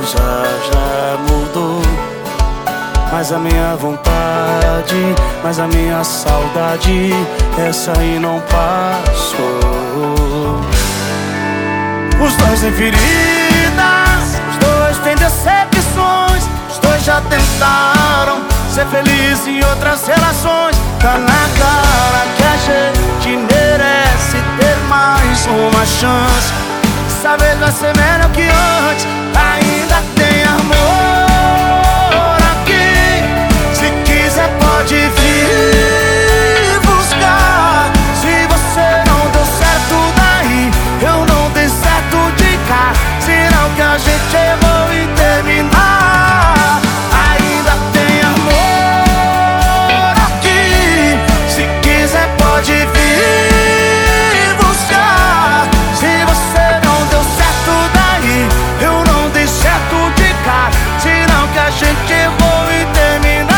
já mudou, mas a minha vontade, mas a minha saudade, essa aí não passou. Os dois têm feridas, os dois têm decepções, os dois já tentaram ser feliz em outras relações. Tá na cara que a gente merece ter mais uma chance. Dessa vez vai ser melhor que antes, ainda tem amor aqui. Se quiser pode vir buscar. Se você não deu certo daí, eu não dei certo de cá. Senão que a gente errou e terminar. Ainda tem amor aqui. Se quiser pode vir buscar. Se você não deu certo daí, eu não dei certo de cá. Senão que a gente errou e terminar.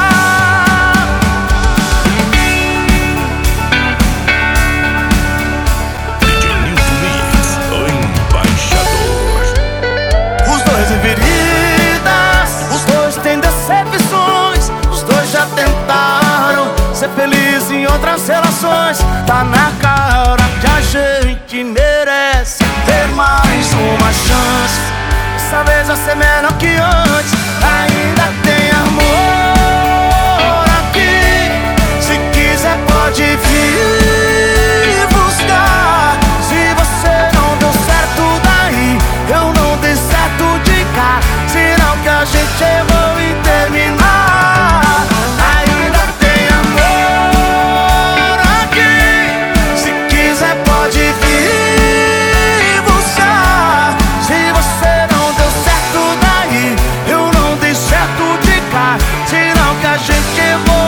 Os dois têm feridas, os dois têm decepções, os dois já tentaram ser feliz em outras relações. Tá na cara que a gente merece ter mais uma chance. Dessa vez vai ser melhor que antes, ainda tem amor aqui. Se quiser pode vir buscar. Se você não deu certo daí, eu não dei certo de cá. Senão que a gente errou e terminar. Ainda tem amor aqui. Se quiser pode vir buscar. Se você não deu certo daí, eu não dei certo de cá. Senão que a gente errou